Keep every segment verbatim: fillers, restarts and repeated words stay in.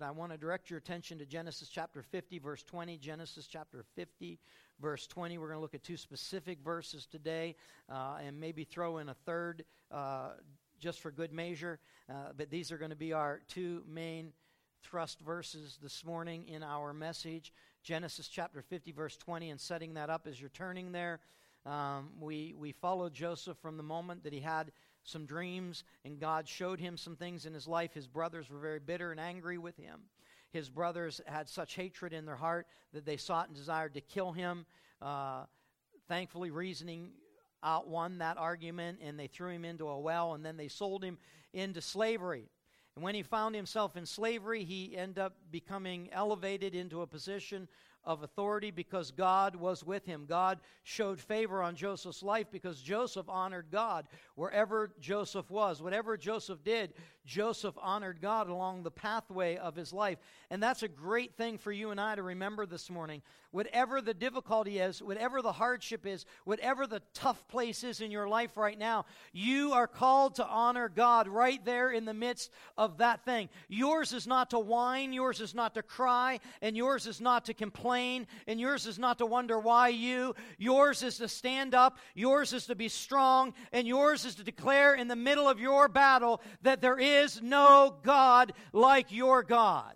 I want to direct your attention to Genesis chapter fifty, verse twenty. Genesis chapter fifty, verse twenty. We're going to look at two specific verses today, uh, and maybe throw in a third uh, just for good measure. Uh, but these are going to be our two main thrust verses this morning in our message. Genesis chapter fifty, verse twenty, and setting that up as you're turning there. Um, we, we followed Joseph from the moment that he had some dreams, and God showed him some things in his life. His brothers were very bitter and angry with him. His brothers had such hatred in their heart that they sought and desired to kill him. Uh, thankfully, reasoning outwon that argument, and they threw him into a well, and then they sold him into slavery. And when he found himself in slavery, he ended up becoming elevated into a position of authority because God was with him. God showed favor on Joseph's life because Joseph honored God wherever Joseph was. Whatever Joseph did, Joseph honored God along the pathway of his life. And that's a great thing for you and I to remember this morning. Whatever the difficulty is, whatever the hardship is, whatever the tough place is in your life right now, you are called to honor God right there in the midst of that thing. Yours is not to whine, yours is not to cry, and yours is not to complain, and yours is not to wonder why you. Yours is to stand up, yours is to be strong, and yours is to declare in the middle of your battle that there is no God like your God.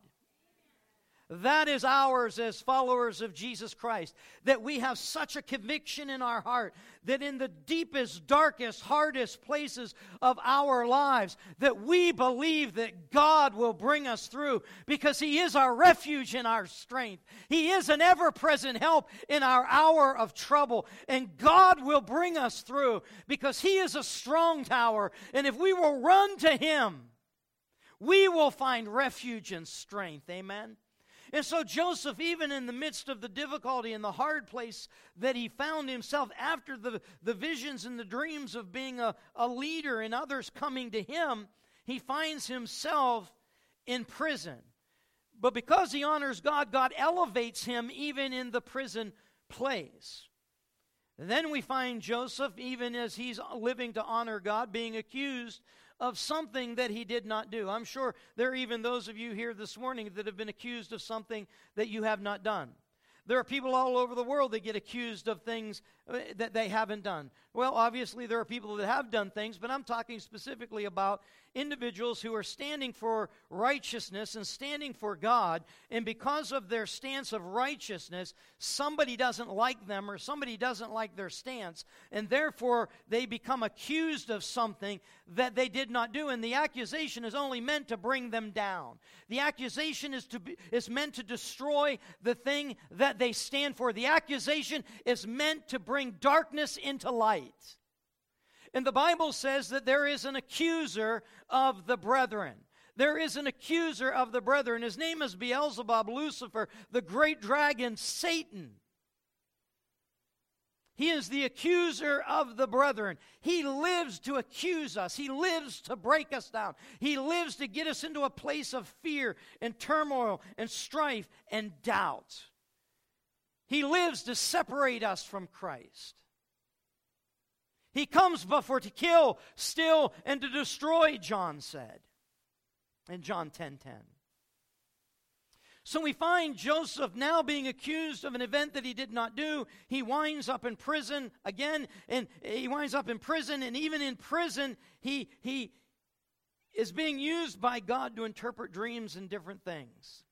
That is ours as followers of Jesus Christ, that we have such a conviction in our heart that in the deepest, darkest, hardest places of our lives, that we believe that God will bring us through because He is our refuge and our strength. He is an ever-present help in our hour of trouble, and God will bring us through because He is a strong tower, and if we will run to Him, we will find refuge and strength. Amen? And so Joseph, even in the midst of the difficulty and the hard place that he found himself after the, the visions and the dreams of being a, a leader and others coming to him, he finds himself in prison. But because he honors God, God elevates him even in the prison place. And then we find Joseph, even as he's living to honor God, being accused of something that he did not do. I'm sure there are even those of you here this morning that have been accused of something that you have not done. There are people all over the world that get accused of things that they haven't done. Well, obviously there are people that have done things, but I'm talking specifically about individuals who are standing for righteousness and standing for God, and because of their stance of righteousness, somebody doesn't like them or somebody doesn't like their stance, and therefore they become accused of something that they did not do, and the accusation is only meant to bring them down. The accusation is to be, is meant to destroy the thing that they stand for. The accusation is meant to bring darkness into light. And the Bible says that there is an accuser of the brethren. There is an accuser of the brethren. His name is Beelzebub, Lucifer, the great dragon, Satan. He is the accuser of the brethren. He lives to accuse us. He lives to break us down. He lives to get us into a place of fear and turmoil and strife and doubt. He lives to separate us from Christ. He comes but for to kill, steal, and to destroy, John said in John ten ten. So we find Joseph now being accused of an event that he did not do. He winds up in prison again, and he winds up in prison, and even in prison, he, he is being used by God to interpret dreams and different things.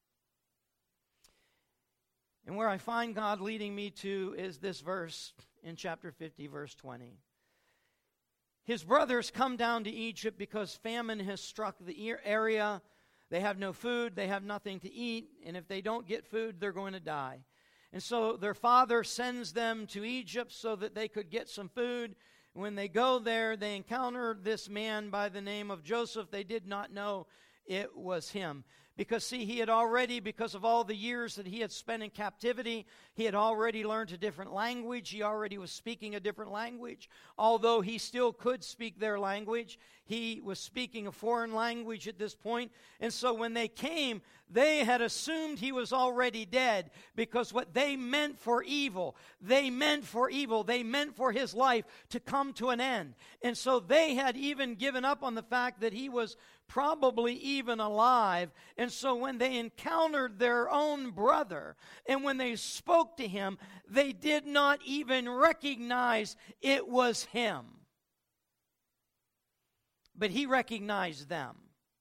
And where I find God leading me to is this verse in chapter fifty, verse twenty. His brothers come down to Egypt because famine has struck the area. They have no food, they have nothing to eat, and if they don't get food, they're going to die. And so their father sends them to Egypt so that they could get some food. When they go there, they encounter this man by the name of Joseph. They did not know it was him. Because, see, he had already, because of all the years that he had spent in captivity, he had already learned a different language. He already was speaking a different language. Although he still could speak their language, he was speaking a foreign language at this point. And so when they came, they had assumed he was already dead, because what they meant for evil, they meant for evil. They meant for his life to come to an end. And so they had even given up on the fact that he was probably even alive. And so when they encountered their own brother, and when they spoke to him, they did not even recognize it was him. But he recognized them.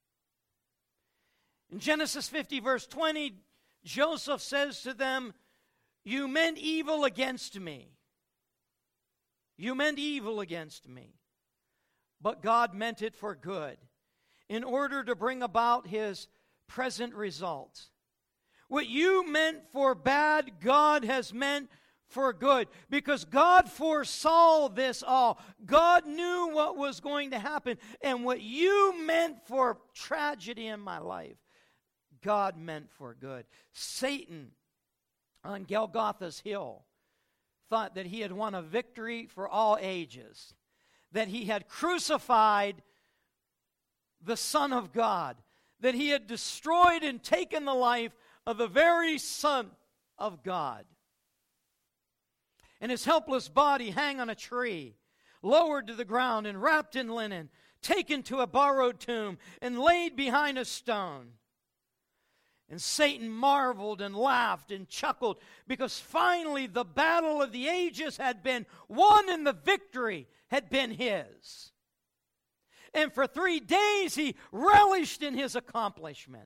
In Genesis fifty, verse twenty, Joseph says to them, "You meant evil against me. You meant evil against me. But God meant it for good, in order to bring about His present result. What you meant for bad, God has meant for good, because God foresaw this all. God knew what was going to happen, and what you meant for tragedy in my life, God meant for good." Satan on Golgotha's hill thought that he had won a victory for all ages, that he had crucified the Son of God, that he had destroyed and taken the life of the very Son of God. And his helpless body hang on a tree, lowered to the ground and wrapped in linen, taken to a borrowed tomb and laid behind a stone. And Satan marveled and laughed and chuckled, because finally the battle of the ages had been won and the victory had been his. And for three days he relished in his accomplishment,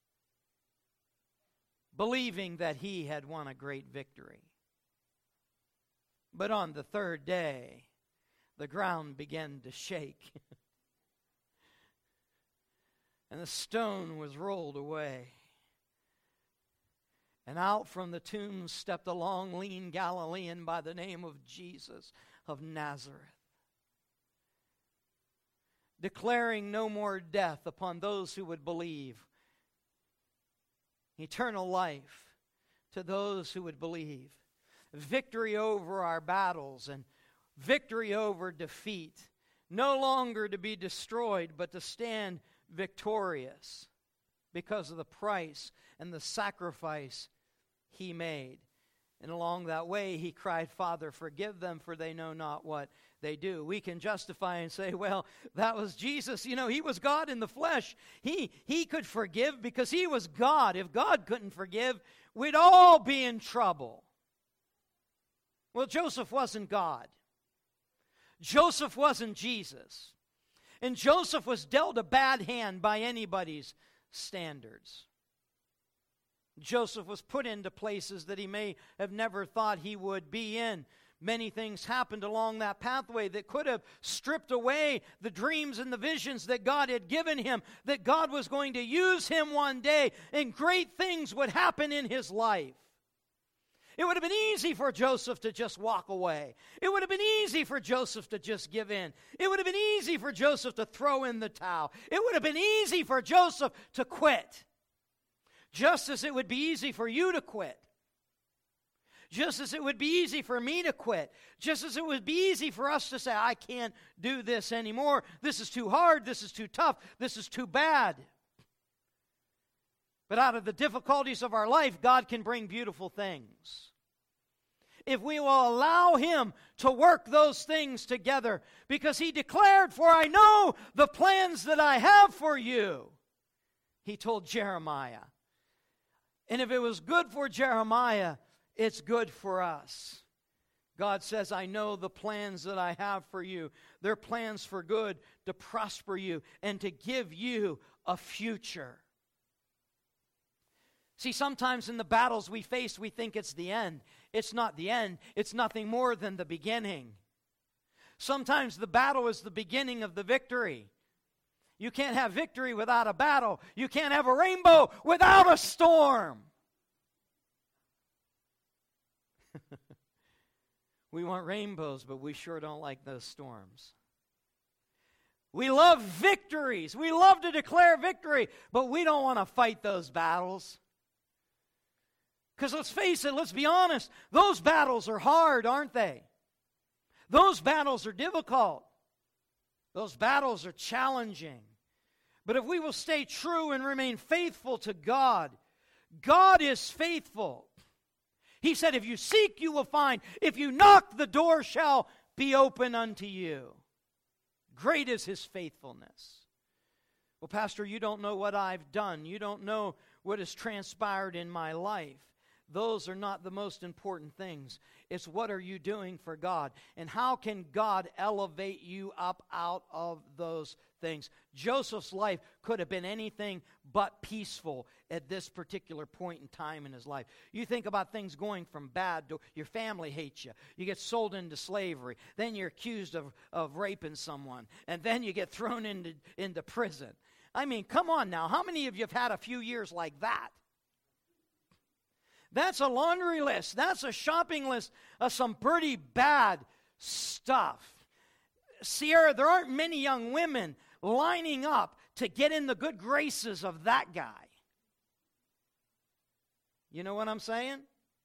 believing that he had won a great victory. But on the third day, the ground began to shake, and the stone was rolled away. And out from the tomb stepped a long, lean Galilean by the name of Jesus of Nazareth, declaring no more death upon those who would believe, eternal life to those who would believe, victory over our battles and victory over defeat, no longer to be destroyed, but to stand victorious because of the price and the sacrifice he made. And along that way, he cried, "Father, forgive them, for they know not what they do." We can justify and say, well, that was Jesus. You know, he was God in the flesh. He, he could forgive because he was God. If God couldn't forgive, we'd all be in trouble. Well, Joseph wasn't God. Joseph wasn't Jesus. And Joseph was dealt a bad hand by anybody's standards. Joseph was put into places that he may have never thought he would be in. Many things happened along that pathway that could have stripped away the dreams and the visions that God had given him, that God was going to use him one day, and great things would happen in his life. It would have been easy for Joseph to just walk away. It would have been easy for Joseph to just give in. It would have been easy for Joseph to throw in the towel. It would have been easy for Joseph to quit. Just as it would be easy for you to quit. Just as it would be easy for me to quit. Just as it would be easy for us to say, "I can't do this anymore. This is too hard. This is too tough. This is too bad." But out of the difficulties of our life, God can bring beautiful things. If we will allow Him to work those things together, because He declared, "For I know the plans that I have for you," He told Jeremiah. And if it was good for Jeremiah, it's good for us. God says, "I know the plans that I have for you. They're plans for good, to prosper you, and to give you a future." See, sometimes in the battles we face, we think it's the end. It's not the end. It's nothing more than the beginning. Sometimes the battle is the beginning of the victory. You can't have victory without a battle. You can't have a rainbow without a storm. We want rainbows, but we sure don't like those storms. We love victories. We love to declare victory, but we don't want to fight those battles. Because let's face it, let's be honest, those battles are hard, aren't they? Those battles are difficult. Those battles are challenging. But if we will stay true and remain faithful to God, God is faithful. He said, "If you seek, you will find. If you knock, the door shall be open unto you." Great is His faithfulness. Well, Pastor, you don't know what I've done. You don't know what has transpired in my life. Those are not the most important things. It's what are you doing for God? And how can God elevate you up out of those things? Joseph's life could have been anything but peaceful at this particular point in time in his life. You think about things going from bad to your family hates you. You get sold into slavery. Then you're accused of, of raping someone. And then you get thrown into, into prison. I mean, come on now. How many of you have had a few years like that? That's a laundry list. That's a shopping list of some pretty bad stuff. Sierra, there aren't many young women lining up to get in the good graces of that guy. You know what I'm saying?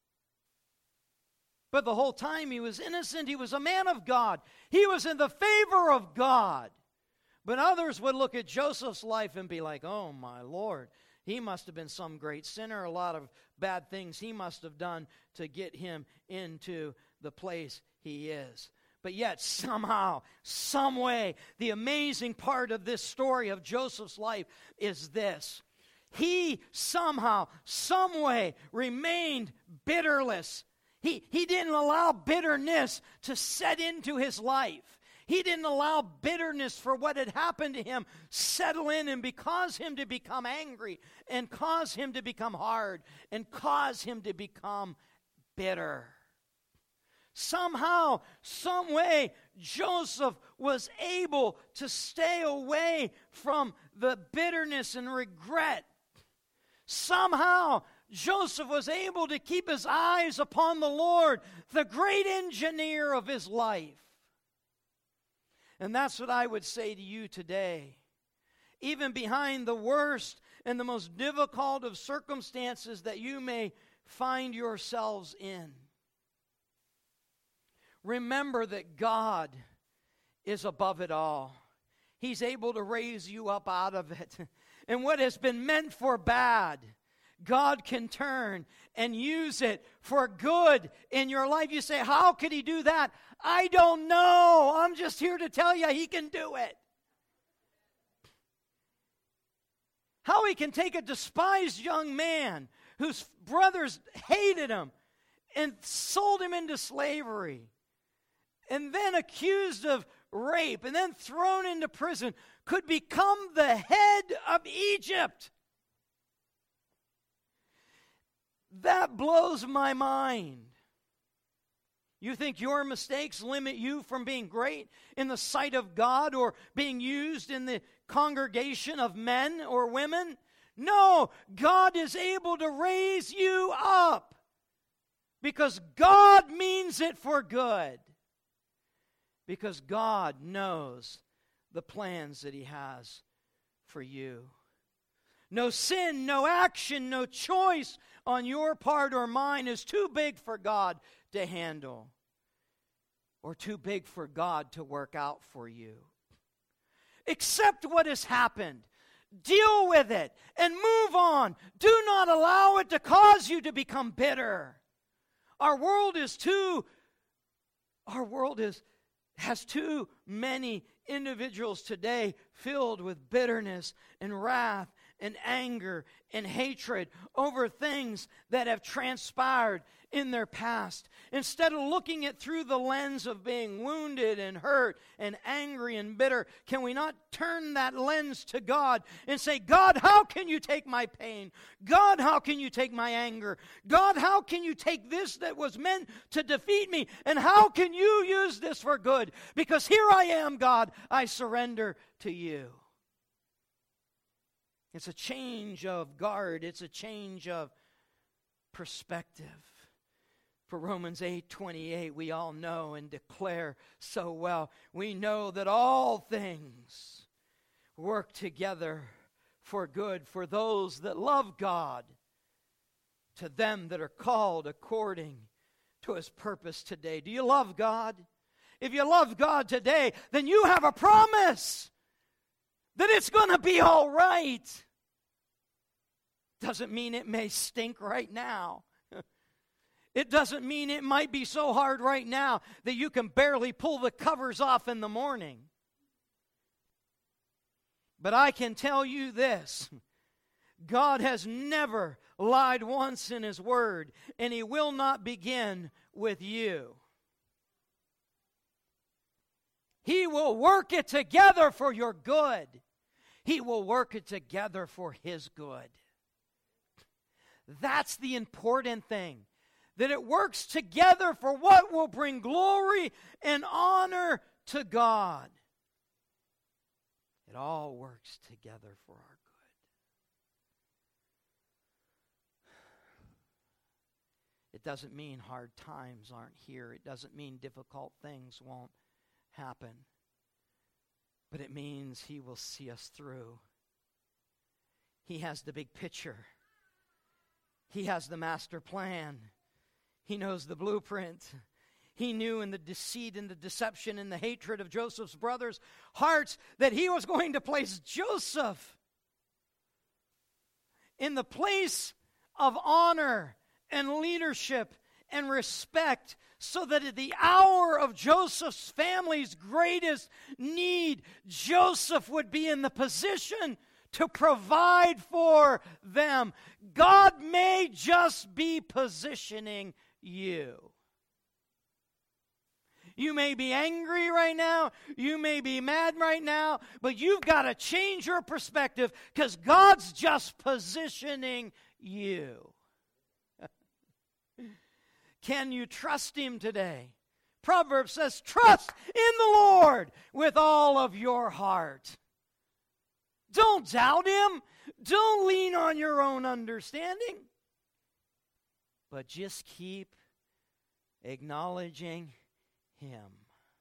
But the whole time he was innocent. He was a man of God. He was in the favor of God. But others would look at Joseph's life and be like, oh my Lord, he must have been some great sinner. A lot of bad things he must have done to get him into the place he is. But yet somehow, some way, the amazing part of this story of Joseph's life is this. He somehow, some way remained bitterless. He, he didn't allow bitterness to set into his life. He didn't allow bitterness for what had happened to him settle in and cause him to become angry and cause him to become hard and cause him to become bitter. Somehow, some way, Joseph was able to stay away from the bitterness and regret. Somehow, Joseph was able to keep his eyes upon the Lord, the great engineer of his life. And that's what I would say to you today. Even behind the worst and the most difficult of circumstances that you may find yourselves in, remember that God is above it all. He's able to raise you up out of it. And what has been meant for bad, God can turn and use it for good in your life. You say, how could he do that? I don't know. I'm just here to tell you he can do it. How he can take a despised young man whose brothers hated him and sold him into slavery and then accused of rape and then thrown into prison could become the head of Egypt. That blows my mind. You think your mistakes limit you from being great in the sight of God or being used in the congregation of men or women? No, God is able to raise you up because God means it for good. Because God knows the plans that he has for you. No sin, no action, no choice on your part or mine is too big for God to handle or too big for God to work out for you. Accept what has happened. Deal with it and move on. Do not allow it to cause you to become bitter. Our world is too, our world is has too many individuals today filled with bitterness and wrath and anger and hatred over things that have transpired in their past. Instead of looking at through the lens of being wounded and hurt and angry and bitter, can we not turn that lens to God and say, God, how can you take my pain? God, how can you take my anger? God, how can you take this that was meant to defeat me? And how can you use this for good? Because here I am, God, I surrender to you. It's a change of guard. It's a change of perspective. For Romans eight twenty-eight, we all know and declare so well. We know that all things work together for good for those that love God, to them that are called according to his purpose today. Do you love God? If you love God today, then you have a promise that it's going to be all right. Doesn't mean it may stink right now. It doesn't mean it might be so hard right now that you can barely pull the covers off in the morning. But I can tell you this. God has never lied once in His Word, and He will not begin with you. He will work it together for your good. He will work it together for His good. That's the important thing. That it works together for what will bring glory and honor to God. It all works together for our good. It doesn't mean hard times aren't here. It doesn't mean difficult things won't happen. But it means He will see us through. He has the big picture. He has the master plan. He knows the blueprint. He knew in the deceit and the deception and the hatred of Joseph's brothers' hearts that He was going to place Joseph in the place of honor and leadership and respect, so that at the hour of Joseph's family's greatest need, Joseph would be in the position to provide for them. God may just be positioning you. You may be angry right now. You may be mad right now. But you've got to change your perspective, because God's just positioning you. Can you trust Him today? Proverbs says, trust in the Lord with all of your heart. Don't doubt Him. Don't lean on your own understanding. But just keep acknowledging Him.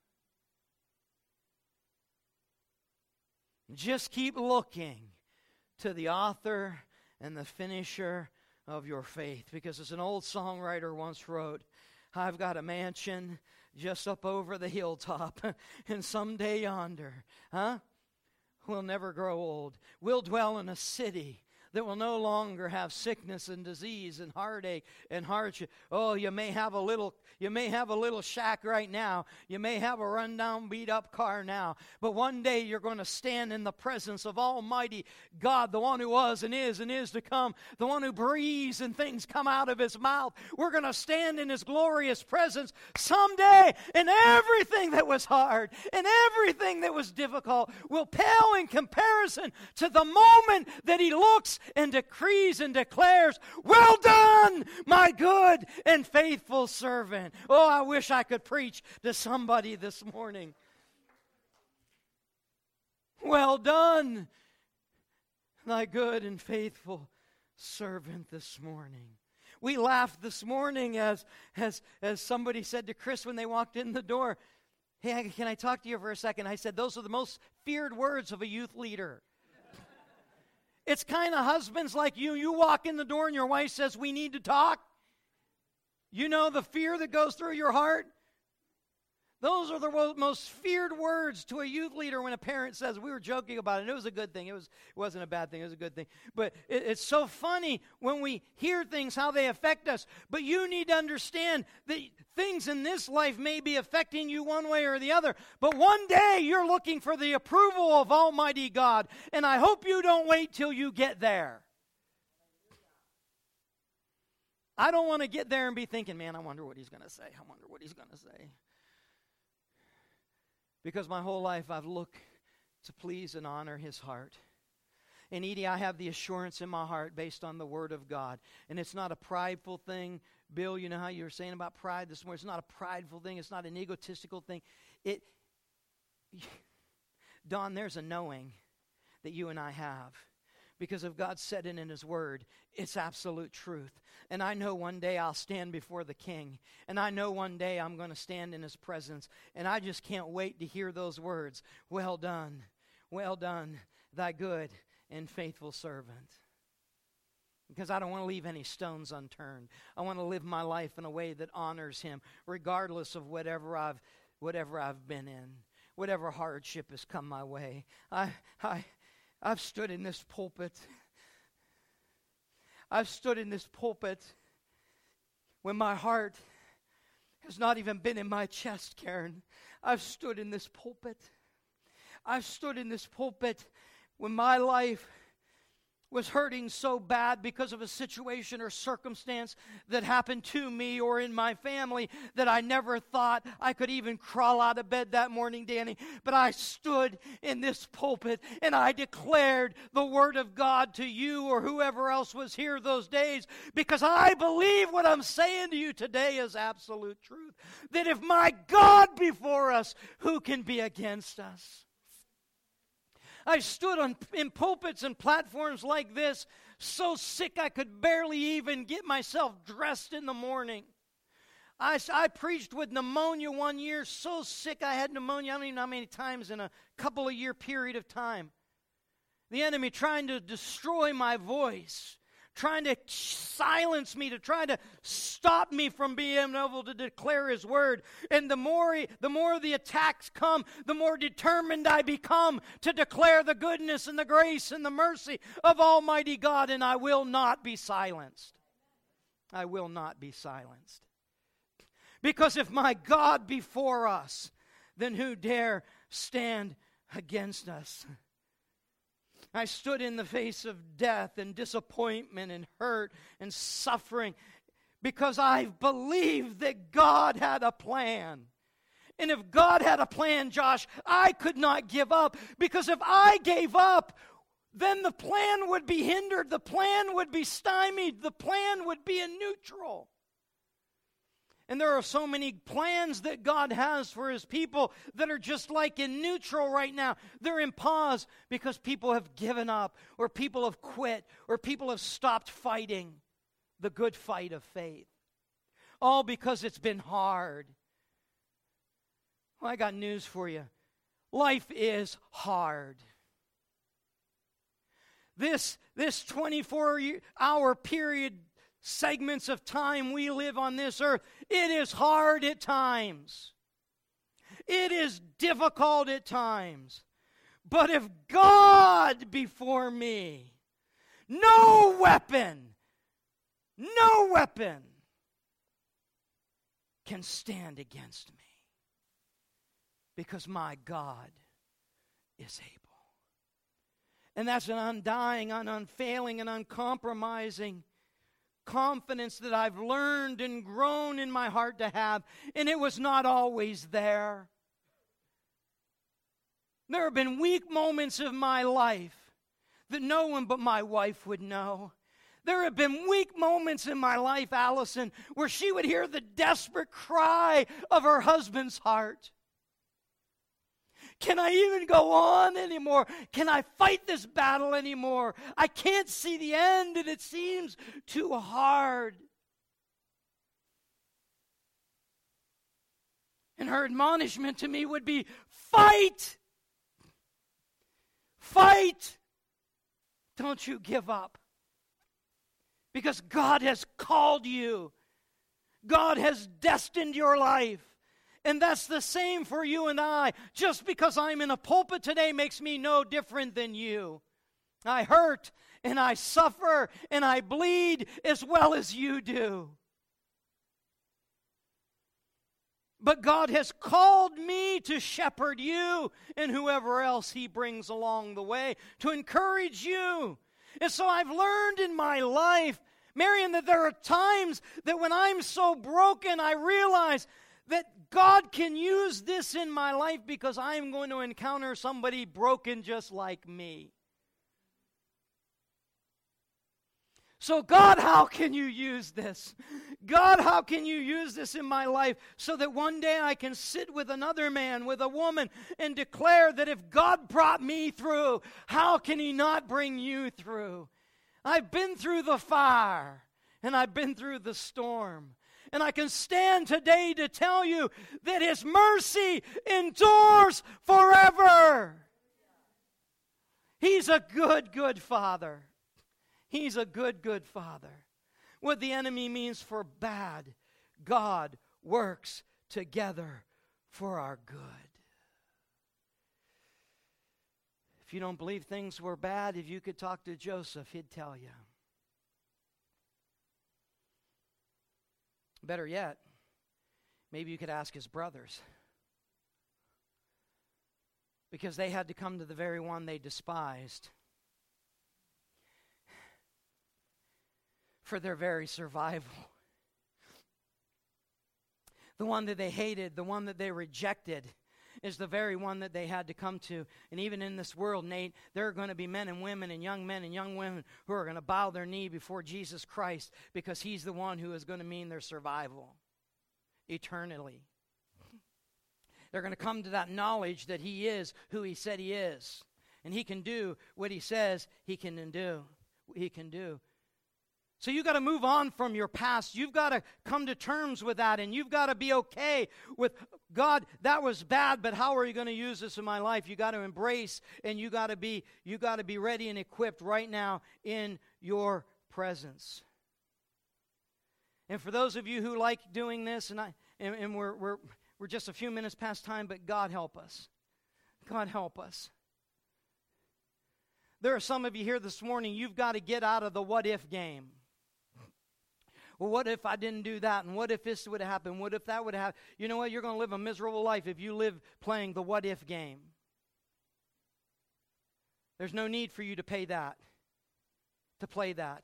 Just keep looking to the author and the finisher of your faith. Because as an old songwriter once wrote, I've got a mansion just up over the hilltop, and someday yonder, huh? We'll never grow old. We'll dwell in a city that will no longer have sickness and disease and heartache and hardship. Oh, you may have a little, you may have a little shack right now. You may have a rundown, beat-up car now. But one day you're going to stand in the presence of Almighty God, the one who was and is and is to come, the one who breathes and things come out of His mouth. We're going to stand in His glorious presence someday, and everything that was hard and everything that was difficult will pale in comparison to the moment that He looks and decrees and declares, well done, my good and faithful servant. Oh, I wish I could preach to somebody this morning. Well done, thy good and faithful servant this morning. We laughed this morning as, as, as somebody said to Chris when they walked in the door, hey, can I talk to you for a second? I said, those are the most feared words of a youth leader. It's kind of husbands like you. You walk in the door and your wife says, we need to talk. You know the fear that goes through your heart? Those are the most feared words to a youth leader when a parent says, we were joking about it. It was a good thing. It, was, it wasn't a bad thing. It was a good thing. But it, it's so funny when we hear things, how they affect us. But you need to understand that things in this life may be affecting you one way or the other. But one day you're looking for the approval of Almighty God. And I hope you don't wait till you get there. I don't want to get there and be thinking, man, I wonder what He's going to say. I wonder what He's going to say. Because my whole life I've looked to please and honor His heart. And Edie, I have the assurance in my heart based on the Word of God. And it's not a prideful thing. Bill, you know how you were saying about pride this morning. It's not a prideful thing. It's not an egotistical thing. It, Don, there's a knowing that you and I have. Because if God said it in His Word, it's absolute truth. And I know one day I'll stand before the King. And I know one day I'm going to stand in His presence. And I just can't wait to hear those words. Well done, well done, thy good and faithful servant. Because I don't want to leave any stones unturned. I want to live my life in a way that honors Him, regardless of whatever I've, whatever I've been in, whatever hardship has come my way. I, I, I've stood in this pulpit. I've stood in this pulpit when my heart has not even been in my chest, Karen. I've stood in this pulpit. I've stood in this pulpit when my life was hurting so bad because of a situation or circumstance that happened to me or in my family that I never thought I could even crawl out of bed that morning, Danny. But I stood in this pulpit and I declared the Word of God to you or whoever else was here those days, because I believe what I'm saying to you today is absolute truth. That if my God be for us, who can be against us? I stood on, in pulpits and platforms like this, so sick I could barely even get myself dressed in the morning. I, I preached with pneumonia one year, so sick I had pneumonia, I don't even know how many times in a couple of year period of time. The enemy trying to destroy my voice, trying to silence me, to try to stop me from being able to declare His Word. And the more, he, the more the attacks come, the more determined I become to declare the goodness and the grace and the mercy of Almighty God, and I will not be silenced. I will not be silenced. Because if my God be for us, then who dare stand against us? I stood in the face of death and disappointment and hurt and suffering because I believed that God had a plan. And if God had a plan, Josh, I could not give up, because if I gave up, then the plan would be hindered, the plan would be stymied, the plan would be in neutral. And there are so many plans that God has for His people that are just like in neutral right now. They're in pause because people have given up, or people have quit, or people have stopped fighting the good fight of faith. All because it's been hard. Well, I got news for you. Life is hard. This, this twenty-four hour period, segments of time we live on this earth, it is hard at times. It is difficult at times. But if God be for me, no weapon, no weapon can stand against me. Because my God is able. And that's an undying, an unfailing, and uncompromising confidence that I've learned and grown in my heart to have, and it was not always there. There have been weak moments of my life that no one but my wife would know. There have been weak moments in my life, Allison, where she would hear the desperate cry of her husband's heart. Can I even go on anymore? Can I fight this battle anymore? I can't see the end, and it seems too hard. And her admonishment to me would be, fight! Fight! Don't you give up. Because God has called you. God has destined your life. And that's the same for you and I. Just because I'm in a pulpit today makes me no different than you. I hurt and I suffer and I bleed as well as you do. But God has called me to shepherd you and whoever else He brings along the way, to encourage you. And so I've learned in my life, Marion, that there are times that when I'm so broken, I realize that God can use this in my life because I'm going to encounter somebody broken just like me. So God, how can you use this? God, how can you use this in my life so that one day I can sit with another man, with a woman, and declare that if God brought me through, how can He not bring you through? I've been through the fire, and I've been through the storm. And I can stand today to tell you that His mercy endures forever. He's a good, good Father. He's a good, good Father. What the enemy means for bad, God works together for our good. If you don't believe things were bad, if you could talk to Joseph, he'd tell you. Better yet, maybe you could ask his brothers. because they had to come to the very one they despised for their very survival. The one that they hated, the one that they rejected, is the very one that they had to come to. And even in this world, Nate, there are going to be men and women and young men and young women who are going to bow their knee before Jesus Christ because He's the one who is going to mean their survival eternally. They're going to come to that knowledge that He is who He said He is. And He can do what He says He can do. He can do. So you've got to move on from your past. You've got to come to terms with that, and you've got to be okay with, God, that was bad, but how are you going to use this in my life? You've got to embrace, and you got to be you got to be ready and equipped right now in your presence. And for those of you who like doing this, and I and, and we're we're we're just a few minutes past time, but God help us. God help us. There are some of you here this morning, you've got to get out of the what if game. Well, what if I didn't do that? And what if this would have happened? What if that would have happened? You know what? You're going to live a miserable life if you live playing the what if game. There's no need for you to pay that, to play that.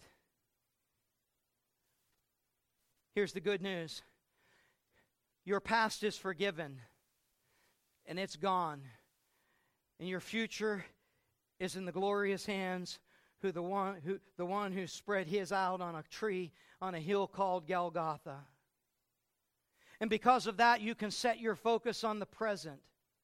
Here's the good news. Your past is forgiven, and it's gone. And your future is in the glorious hands who the one who the one who spread His out on a tree on a hill called Golgotha. And because of that, you can set your focus on the present.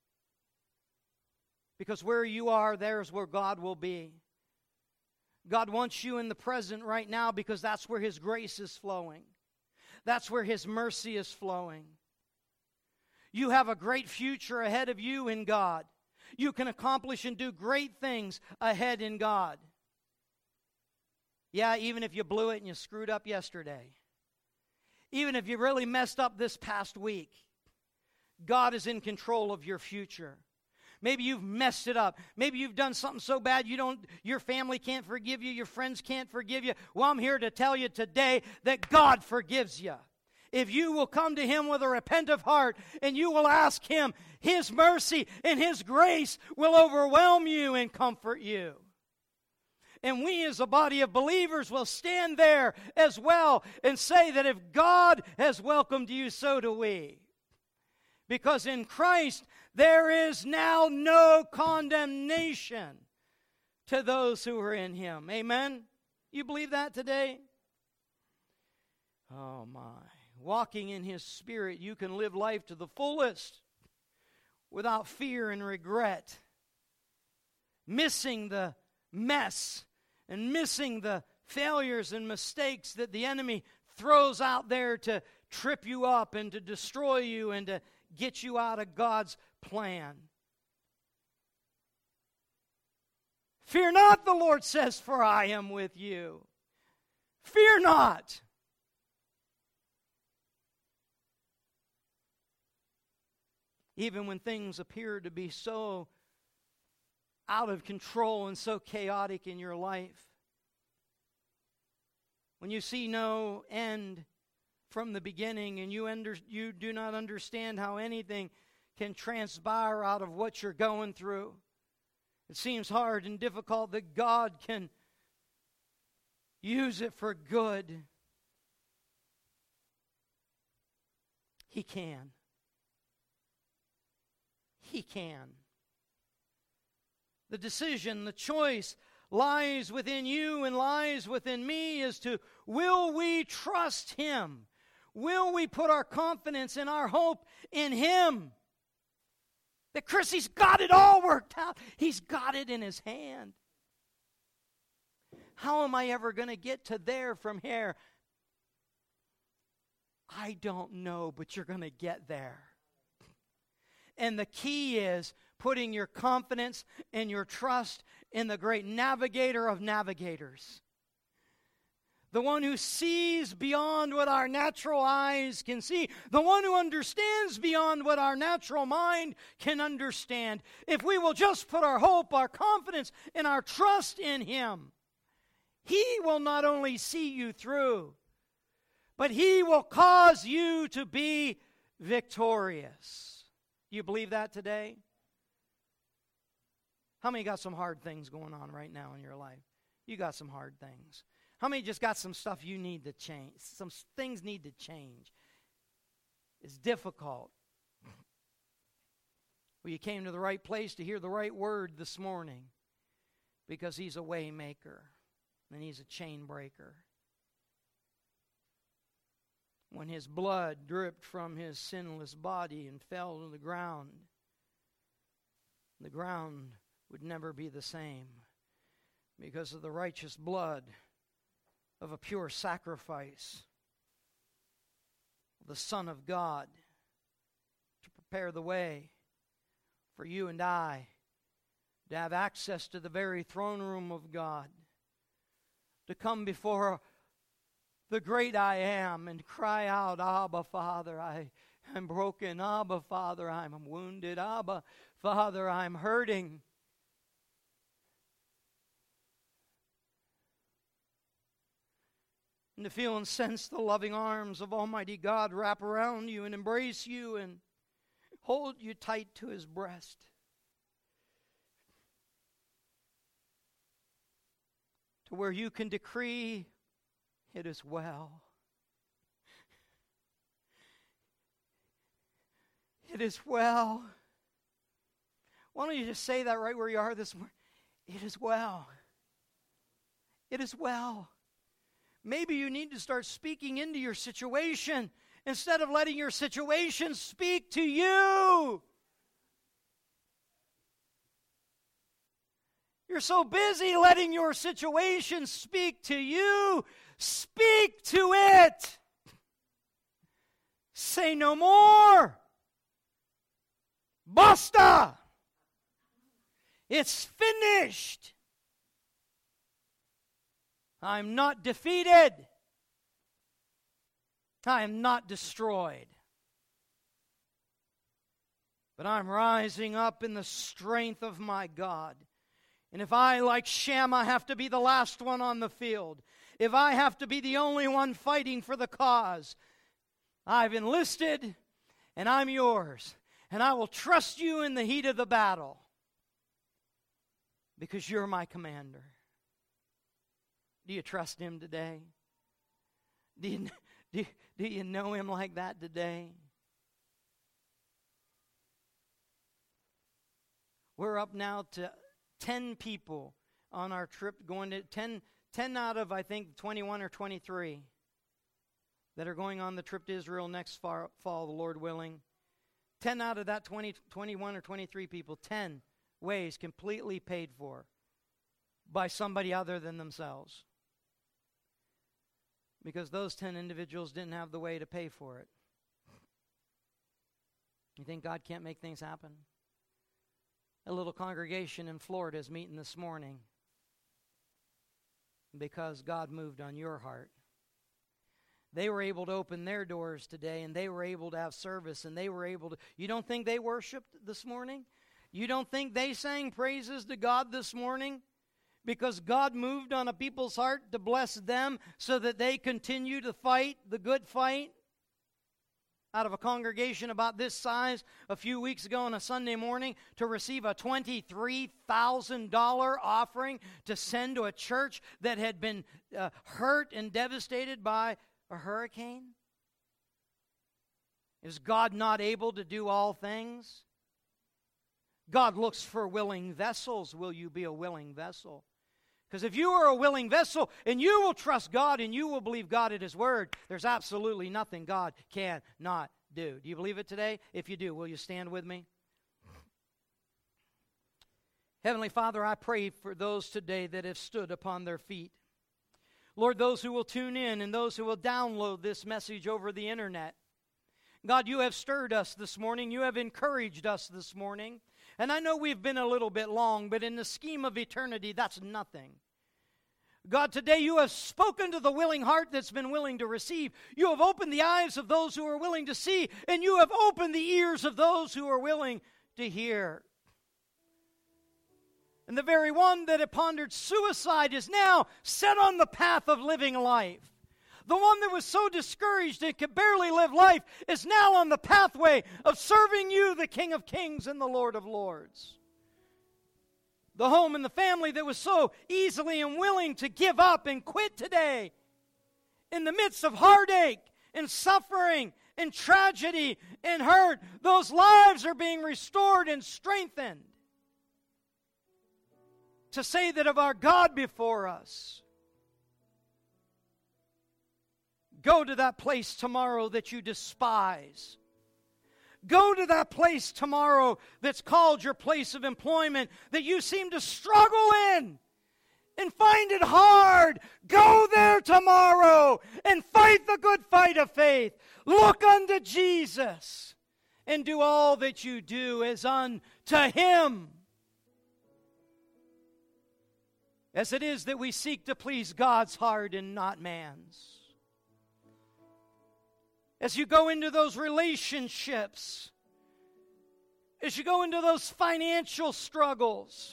Because where you are, there's where God will be. God wants you in the present right now because that's where His grace is flowing. That's where His mercy is flowing. You have a great future ahead of you in God. You can accomplish and do great things ahead in God. Yeah, even if you blew it and you screwed up yesterday. Even if you really messed up this past week. God is in control of your future. Maybe you've messed it up. Maybe you've done something so bad you don't, your family can't forgive you, your friends can't forgive you. Well, I'm here to tell you today that God forgives you. If you will come to Him with a repentant heart and you will ask Him, His mercy and His grace will overwhelm you and comfort you. And we as a body of believers will stand there as well and say that if God has welcomed you, so do we. Because in Christ there is now no condemnation to those who are in Him. Amen? You believe that today? Oh my. Walking in His Spirit, you can live life to the fullest without fear and regret. Missing the mess and missing the failures and mistakes that the enemy throws out there to trip you up and to destroy you and to get you out of God's plan. Fear not, the Lord says, for I am with you. Fear not. Even when things appear to be so out of control and so chaotic in your life. When you see no end from the beginning and you under, you do not understand how anything can transpire out of what you're going through. It seems hard and difficult that God can use it for good. He can. He can. The decision, the choice lies within you and lies within me as to will we trust Him? Will we put our confidence and our hope in Him? That Chrissy's got it all worked out. He's got it in His hand. How am I ever going to get to there from here? I don't know, but you're going to get there. And the key is putting your confidence and your trust in the great navigator of navigators. The one who sees beyond what our natural eyes can see. The one who understands beyond what our natural mind can understand. If we will just put our hope, our confidence, and our trust in Him, He will not only see you through, but He will cause you to be victorious. You believe that today? How many got some hard things going on right now in your life? You got some hard things. How many just got some stuff you need to change? Some things need to change. It's difficult. Well, you came to the right place to hear the right word this morning, because He's a way maker and He's a chain breaker. When His blood dripped from His sinless body and fell to the ground, the ground would never be the same, because of the righteous blood of a pure sacrifice, the Son of God, to prepare the way for you and I to have access to the very throne room of God, to come before the great I Am and cry out, Abba, Father, I am broken. Abba, Father, I'm wounded. Abba, Father, I'm hurting. And to feel and sense the loving arms of Almighty God wrap around you and embrace you and hold you tight to His breast. To where you can decree, it is well. It is well. Why don't you just say that right where you are this morning? It is well. It is well. Maybe you need to start speaking into your situation instead of letting your situation speak to you. You're so busy letting your situation speak to you. Speak to it. Say no more. Basta. It's finished. I'm not defeated. I am not destroyed. But I'm rising up in the strength of my God. And if I, like Shammah, have to be the last one on the field, if I have to be the only one fighting for the cause, I've enlisted and I'm yours. And I will trust you in the heat of the battle because you're my commander. Do you trust Him today? Do you, do, do you know Him like that today? We're up now to ten people on our trip, going to ten, ten out of, I think, twenty-one or twenty-three that are going on the trip to Israel next far, fall, the Lord willing. ten out of that twenty, twenty-one or twenty-three people, ten ways completely paid for by somebody other than themselves. Because those ten individuals didn't have the way to pay for it. You think God can't make things happen? A little congregation in Florida is meeting this morning because God moved on your heart. They were able to open their doors today, and they were able to have service, and they were able to... You don't think they worshiped this morning? You don't think they sang praises to God this morning? Because God moved on a people's heart to bless them so that they continue to fight the good fight? Out of a congregation about this size a few weeks ago on a Sunday morning to receive a twenty-three thousand dollars offering to send to a church that had been uh, hurt and devastated by a hurricane? Is God not able to do all things? God looks for willing vessels. Will you be a willing vessel? Because if you are a willing vessel and you will trust God and you will believe God at His Word, there's absolutely nothing God cannot do. Do you believe it today? If you do, will you stand with me? Heavenly Father, I pray for those today that have stood upon their feet. Lord, those who will tune in and those who will download this message over the internet. God, you have stirred us this morning. You have encouraged us this morning. And I know we've been a little bit long, but in the scheme of eternity, that's nothing. God, today you have spoken to the willing heart that's been willing to receive. You have opened the eyes of those who are willing to see, and you have opened the ears of those who are willing to hear. And the very one that had pondered suicide is now set on the path of living life. The one that was so discouraged and could barely live life is now on the pathway of serving you, the King of Kings and the Lord of Lords. The home and the family that was so easily and willing to give up and quit today. In the midst of heartache and suffering and tragedy and hurt, those lives are being restored and strengthened. To say that of our God before us, go to that place tomorrow that you despise. Go to that place tomorrow that's called your place of employment that you seem to struggle in and find it hard. Go there tomorrow and fight the good fight of faith. Look unto Jesus and do all that you do as unto Him. As it is that we seek to please God's heart and not man's. As you go into those relationships, as you go into those financial struggles,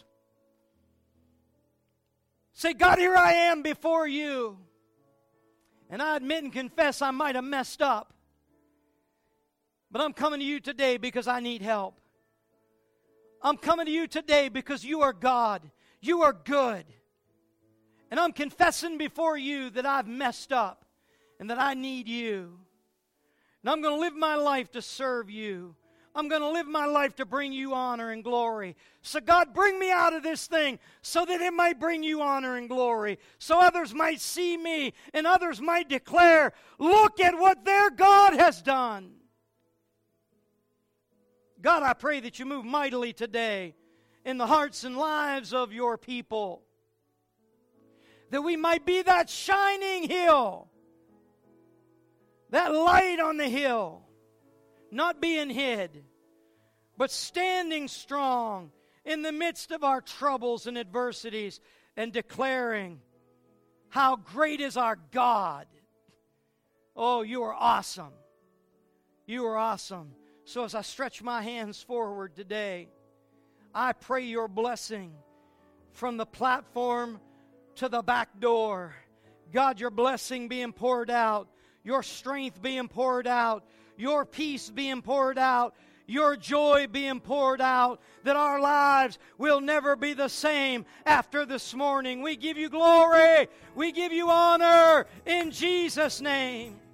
say, God, here I am before you. And I admit and confess I might have messed up. But I'm coming to you today because I need help. I'm coming to you today because you are God. You are good. And I'm confessing before you that I've messed up and that I need you. And I'm going to live my life to serve you. I'm going to live my life to bring you honor and glory. So God, bring me out of this thing so that it might bring you honor and glory. So others might see me and others might declare, look at what their God has done. God, I pray that you move mightily today in the hearts and lives of your people. That we might be that shining hill. That light on the hill, not being hid, but standing strong in the midst of our troubles and adversities and declaring how great is our God. Oh, you are awesome. You are awesome. So as I stretch my hands forward today, I pray your blessing from the platform to the back door. God, your blessing being poured out. Your strength being poured out, your peace being poured out, your joy being poured out, that our lives will never be the same after this morning. We give you glory, we give you honor in Jesus' name.